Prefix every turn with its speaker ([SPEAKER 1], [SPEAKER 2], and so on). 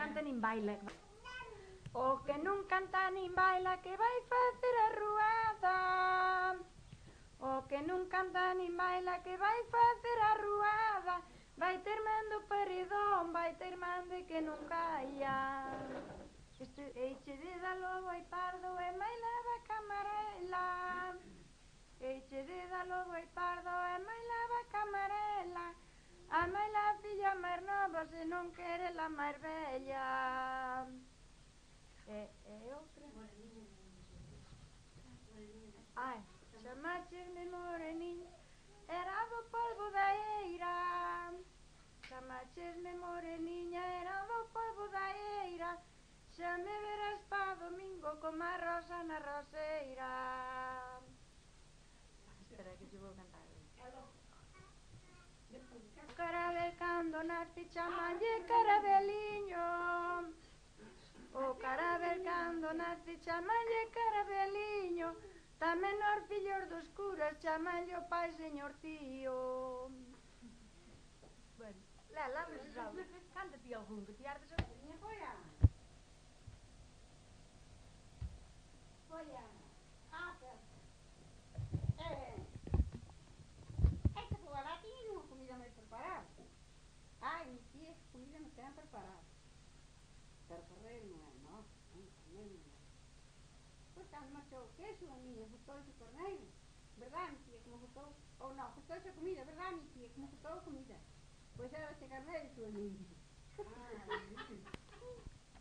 [SPEAKER 1] canta nin baila. O que non canta nin baila que vai facer a ruada. O que non canta nin baila que vai facer a ruada. Vai ter mando paredón, vai ter mande que non caia. Eiche de da lobo e pardo e mai leva camarela. Eiche de da lobo e pardo e mai leva camarela. A mai la filla máis nova se non quere la máis bella. E outra? Ai, chamaches-me moreniña, era do polvo da eira. Chamaches-me moreniña, era do polvo da eira. Xa me verás pa domingo como a rosa na roseira. Espera que te vou cantar. Carabel cando nace chamanlle carabeliño. O carabel cando nace chamanlle carabeliño. Tamén os fillos dos curas chamanlle o pai señor tío. Bueno, Lela, non se sabe. Canta ti algún, que ti ardes a miña folla. Folla. Esta fogada tiña unha comida máis preparada. Ai, mi tía, esa comida non ten preparada. Pero correr non é, non, correr non é. Pois cando marchou o queso, a miña gustoulle o corneiro. Verdad, mi tía, como gustou? Ou non, gustoulle a comida, verdad, mi tía, como gustou a comida? Pois era ese carneiro que o niño.